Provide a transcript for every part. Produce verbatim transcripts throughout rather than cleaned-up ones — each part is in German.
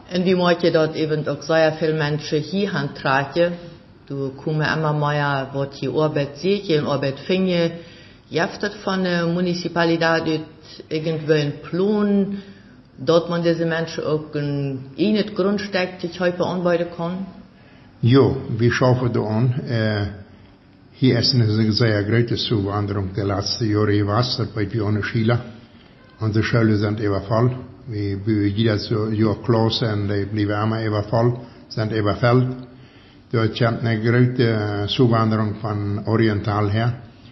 En wie maakt je dat even ook sehr veel mensen hier gaan traten? Du kommst immer mehr, wat je Arbeit sieht, je Arbeit findet. Jaft das von der Municipalität irgendwo ein Plan, dass man diese Menschen auch in einen Grundsteig sich heute anbieten kann? Ja, wir schaffen da an. Äh, hier ist eine sehr große Zuwanderung der letzten Jahre gewesen, bei wir ohne Schüler. Unsere Schulen sind übervoll. Wir bauen jedes Jahr Klasse und die bleiben immer übervoll, sind überfüllt. Dort kommt eine große Zuwanderung von Oriental her.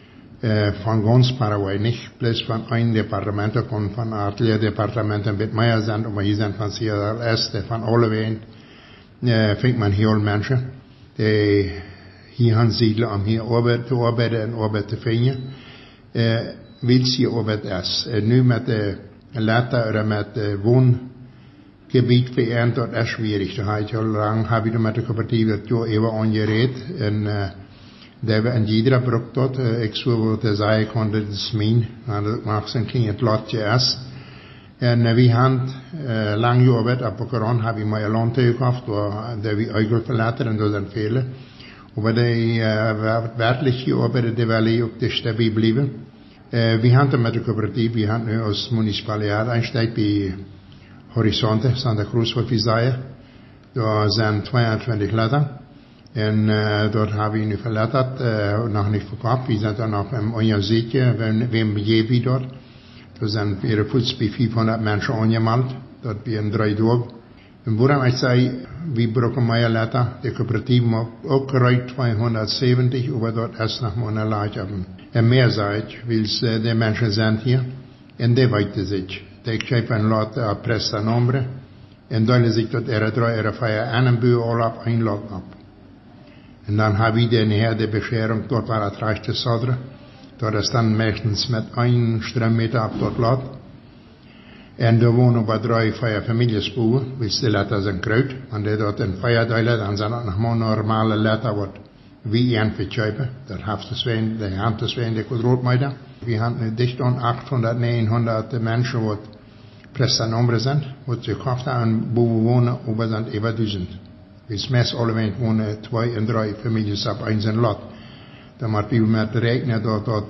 Von ganz Paraguay, nicht bloß von einem Departement, von, von alle Departementen mit mehr sind, aber hier sind von C R S, von alle Wegen, äh, findet man hier Menschen, die hier ansiedeln, um hier Arbeit zu arbeiten und Arbeit zu finden, äh, weil sie Arbeit ist. Äh, nur mit der Leiter oder mit dem Wohngebiet verändert, dort ist schwierig. Da habe ich schon lange, habe ich mit der Kooperative das Jahr über angeredet, und, äh, der wir in jeder Brücke dort, äh, ich so, wo der sagen konnte, das ist mein, das macht ein kleines Lottchen erst. Und äh, wir haben, äh, lange gearbeitet, aber Koran habe ich mal ein Land gekauft, wo, der wir Eugel verlassen, und da sind viele. Aber die, äh, wertlich gearbeitet, die werden auch nicht dabei bleiben. Äh, wir haben mit der Kooperative, wir haben als Municipalität einsteigt bei Horizonte, Santa Cruz, was wir sagen. Da sind zweiundzwanzig Leute. Und äh, dort habe ich ihn verlassen, äh, noch nicht verkauft. Wir sind dann noch im Onjazetje, wir haben je dort. Da sind wir Fuß bei fünfhundert Menschen angemalt. Dort wir in drei Tagen. Und woran ich sage, wir brauchen mehr Leute. Die Kooperative macht auch gerade zweihundertsiebzig, aber dort ist noch mal eine Leute. Und mehr sage ich, weil äh, die Menschen sind hier. Und die weiten sich. Die schreiben ein Lot a Presta Nombre. Und dann sich dort ihre drei, ihre vier einen Büro ab, ein Lot ab. Und dann habe ich den Herr der Bescherung, dort war das reichte Sodre. Dort ist dann meistens mit einem Strommeter ab dort Lot. Und da wohnen aber drei, vier Familienspuren, weil die Leute sind Kraut. Und die dort in Feierteile, dann sind auch noch mal normale Leute, was wie ein verkaufen. Das hat das wen, die haben das wen, die Quadratmeter. Wir haben dicht an achthundert, neunhundert Menschen, die Prestanombre sind, die sie gekauft haben, wo wir wohnen, aber sind über tausend. Wir messen alle Menschen wohnen zwei und drei Familien ab eins in Lot. Da muss man mit rechnen, dort, dort,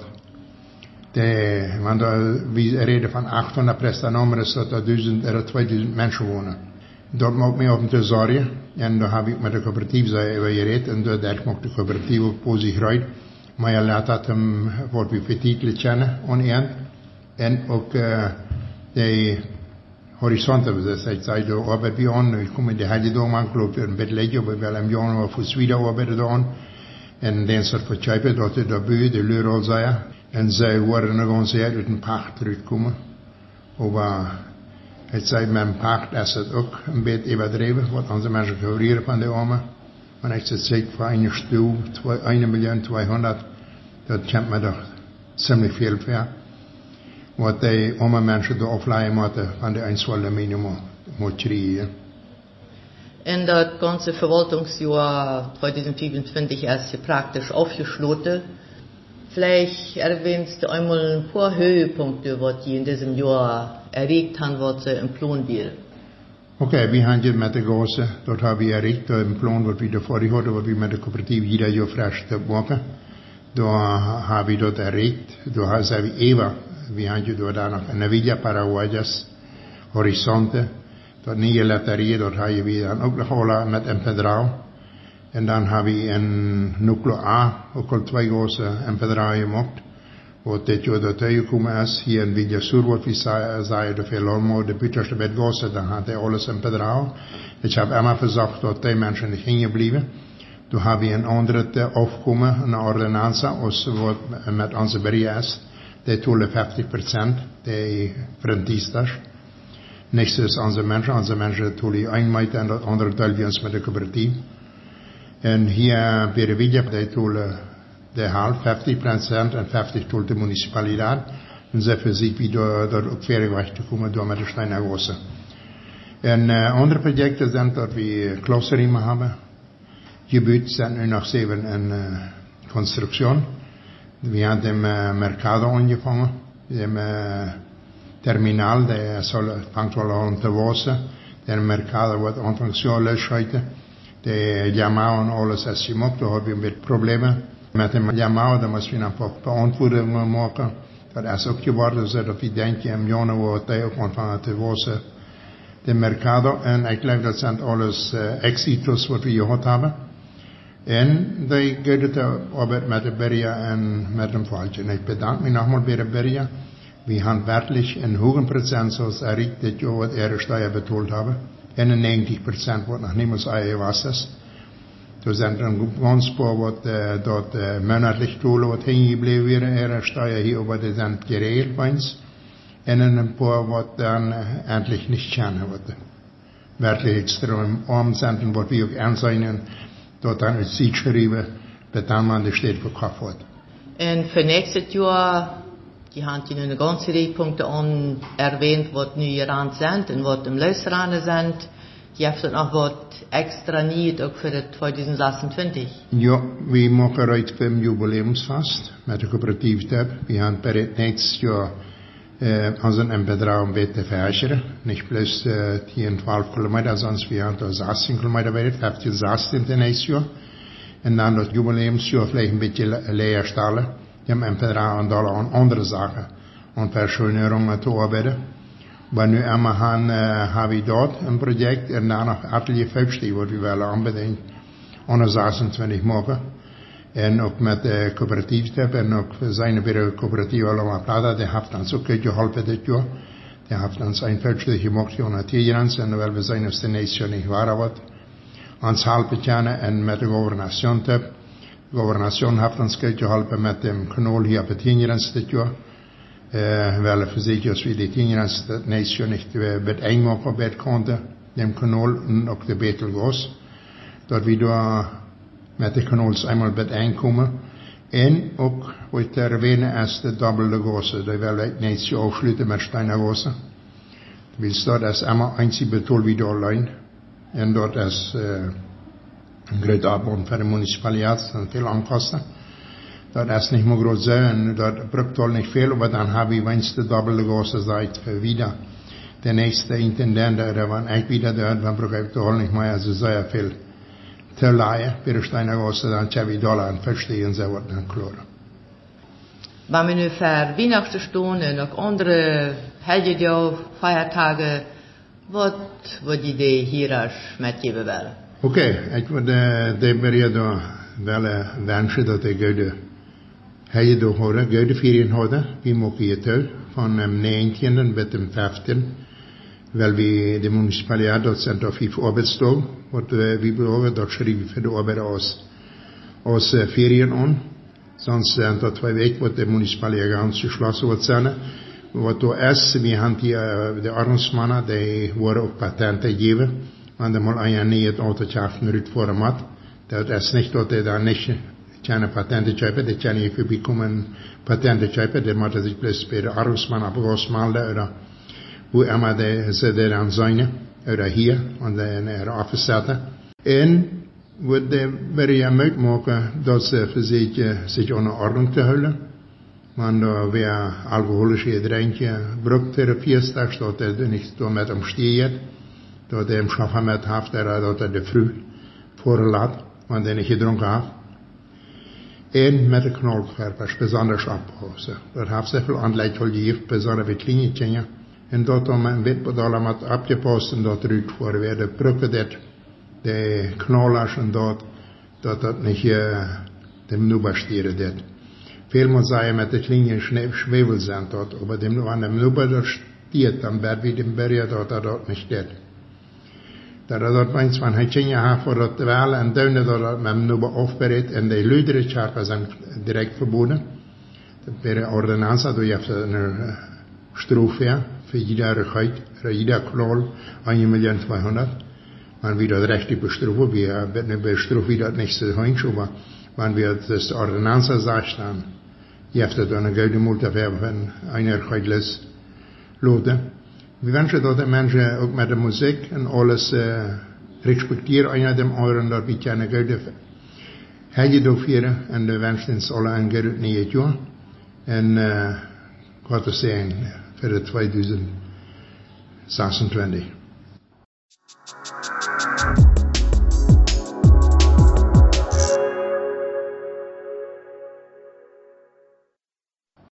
die, wenn da, wir reden von achthundert Prestanombre, ist da tausend oder zweitausend Menschen wohnen. Dort mag ich auf dem Tesorier, und da habe ich mit der Kooperative über geredet, und dort mag die Kooperative по sich rein. Maar laat dat hem, wat we vertitelen kennen, oneend. En ook, uh, de horizonten, dus ik zei, de arbeid bij ons, ik kom in de hele dag aan, geloof ik, een beetje leggen, we willen hem jongen voor Zweden arbeiden dan. En dan soort van tjeipen, dat de buur, de leur al zei. En zij worden nog ons uit een pacht terugkomen. Maar, het zei, mijn pacht is het ook een beetje overdreven, wat onze mensen gehoord van de armen. Wenn ich das sehe, für eine Stuhl, eine Million zweihundert, das kommt mir doch ziemlich viel für. Was die armen Menschen da aufleihen müssen, von der einzelnen Minimum kriegen. In das ganze Verwaltungsjahr zweitausendfünfundzwanzig ist hier praktisch aufgeschlossen. Vielleicht erwähnst du einmal ein paar Höhepunkte, was die in diesem Jahr erregt haben, was sie im Plan wird. Okay, wir haben jetzt mit der Gasse, dort haben wir erreicht, im Plan, was wir davor hatten, was wir mit der Kooperative jeder Jahr frisch machen. Da haben wir dort erreicht, da haben wir Eva, wir haben ja dort auch noch eine Villa Paraguayas, Horizonte, dort nie Letterie, dort haben wir dann auch noch alle mit Empedrao. Und dann haben wir in Nucleo A auch al zwei große Empedrao gemacht. Wat dit jaar dat gekomen is, hier in Villa Sur, wat we zeiden, de veel de buitenste bed gassen, dan had hij alles in Pedrao. Ik heb immer verzocht dat die mensen niet gingen blijven. Toen hebben we een andere afkomen, een ordonnanza, als wat met onze bericht is. Die toelen vijftig procent, die frentistas. Niks is onze mensen, onze mensen toelen een meter en dat andere deel bij ons met de coöperatief. En hier bij de Villa, die toelen de half, vijftig procent en vijftig tot de municipaliteit. En ze voor zich wie door, door ook verder weg te komen door met de Steinergasse. En uh, andere projecten zijn dat we klosterriemen hebben. Gebied zijn nu nog zeven in uh, constructie. We hebben im uh, Mercado angefangen. Im uh, terminaal, der soll fangt wel aan te wassen. Der mercado wordt ontvangstjaar losgehouden. De llamado en alles als je mocht, daar hebben we met problemen. Met de llamado, daar moesten we een paar beantwoordingen maken. Dat is ook geworden, zodat we denken, in januari dat ook ontvangen te worden. De mercado, en ik geloof dat zijn alles uh, exitos wat we gehad hebben. En die gaat het arbeid met de Beria en met de Valtje. En ik bedank me nogmaals bij de Beria. We hebben werkelijk een hoge procent zoals Erik dit jaar wat eerder steuer betaald hebben. En een negentig procent wat nog niemals eigen was is. Er zijn een ganz paar wat uh, dat uh, monatlich tolen wat hingebleven weer eerder steuer hier, aber die zijn geregeld bij ons. En een paar wat dan uh, endlich niet kennen wat uh, werkelijk extreem arm zijn en wat we ook aanzien. Dat dan uit zich geschreven, dat dan man de stad verkauft wordt. En für nächstes Jahr, die haben die eine ganze Reihe Punkte an erwähnt, was nu hieran sind und was im Luisteranen sind. Die haben dann auch was extra niet, auch für das zwanzig zesentwintig. Ja, we maken uit voor een jubileumsfest met de coöperatieve. We gaan per het nächstes Jahr äh, unseren Betrag ein bisschen verhärtern. Nicht bloß äh, die zwölf Kilometer, sondern wir haben da sechzehn Kilometer weit, fünfzehn, sechzehn im nächsten Jahr. Und dann das Jubiläumsjahr vielleicht ein bisschen leer stellen. Die haben ein Betrag an Dollar an andere Sachen und Verschönerungen zu arbeiten. Aber nu einmal haben, äh, habe ich dort ein Projekt und dann noch Atelier fünfzig, was wir wollen unbedingt hundertzesentwintig machen. En ook met de coöperatief en ook zijn weer de coöperatief allemaal plata, die heeft ons ook geholpen dit jaar. Die heeft ons een veldje gemaakt aan het Tiergrens en wel we zijn als de nation niet waar wat. Ons helpen kennen en met de gouvernation te. De gouvernation heeft ons geholpen met de kanaal hier op het Tiergrens dit jaar. Uh, wel we zeker als we de Tiergrens de nation niet bij eenmaken bij konden, de kanaal en ook de Betelgoos. Dat we daar met de kanaals eenmaal bijeenkomen. En ook, wat ik erwähne, is de dubbele gozen. Die wil ik niet zo afsluiten met steinen gozen. Wil dat is eenmaal einzig betoel wie daar alleen. En dat is uh, een groot aanbod voor de municipaliteit. Dat veel aankosten. Dat is niet meer groot zo en dat brukt al niet veel. Maar dan hebben we wens de dubbele gozen dat voor wieder. De nächste intendent, daar van ik wieder daar, dan brukt ik toch al niet meer zo zeer veel. Te laaien, bij de Steinergasse, dan hebben we dollar en verstehen ze wat dan kloren. Wenn wir nu für Weihnachten stehen und auch andere Helgedag, Feiertage, was würde die Idee hier mitgeben wollen? Oké, ik würde de bereden willen wensen dat ik de Helgedag houden, goede ferien houden. We maken het uit van de negentiende tot de vijftiende. Weil wir die Municipalität, dort sind auf fünf Arbeitstage, was äh, wir brauchen, dort schreiben wir für die Arbeit aus, aus äh, Ferien an. Sonst sind da zwei Wege, was die Municipalität ganz geschlossen wird sein. Was da ist, wir haben die, äh, die Ordnungsmänner, die wurden auch Patente gegeben, wenn die mal ein neues Auto schaffen, rüt vor dem Mat. Das ist nicht, dass die da nicht keine Patente schreiben, die können nicht bekommen Patente schreiben, die müssen sich bloß bei der Ordnungsmänner abgemeldet oder wo immer de, ze er aan zijn, oder hier, aan de office zetten. En wat de willen moeilijk maken, dat ze voor zich, zich aan de orde te houden. Want uh, weer alcoholische drinken, broektherapie is, dat er niet door met hem steert. Dat hij hem schaffen met heeft, dat hij de vroeg voorlaat, want hij niet gedronken heeft. En met de knolverpers, besonders ophouden. Dat heeft ze veel aanleiding gegeven, besonders bij klinieken. En dat om een wet wat allemaal afgepast en dat eruit voor werden proppen dat de knallers en dat dat dat niet uh, dem nu besteren dat. Veel moet zeggen met de kleine schwevel zijn dat, maar dem nu aan dem nu besteert dan werd wie dem bergen dat dat dat niet dat. Dat dat meins van hij ging ja voor dat wel en duinen dat dat met nu afbereid en de luidere charpen zijn direct verboden. Dat wäre ordonnanza, du hebt een strofe für jeder Geit, für jeder Knoll, eine Million zweihundert. Man wird das recht bestrafen, wir werden bestrafen, wie das nächste Heinz, aber wenn wir das Ordonnanza sagt, dann gibt es eine gute Mulde für einer Geitles Lote. Wir wünschen, dass die Menschen auch mit der Musik und alles äh, respektieren, einer dem anderen, dass wir eine gute Heilige durchführen und wir wünschen uns alle ein gutes neues Jahr. Und äh, Gott sei Dank für zwanzig zesentwintig. Thank you.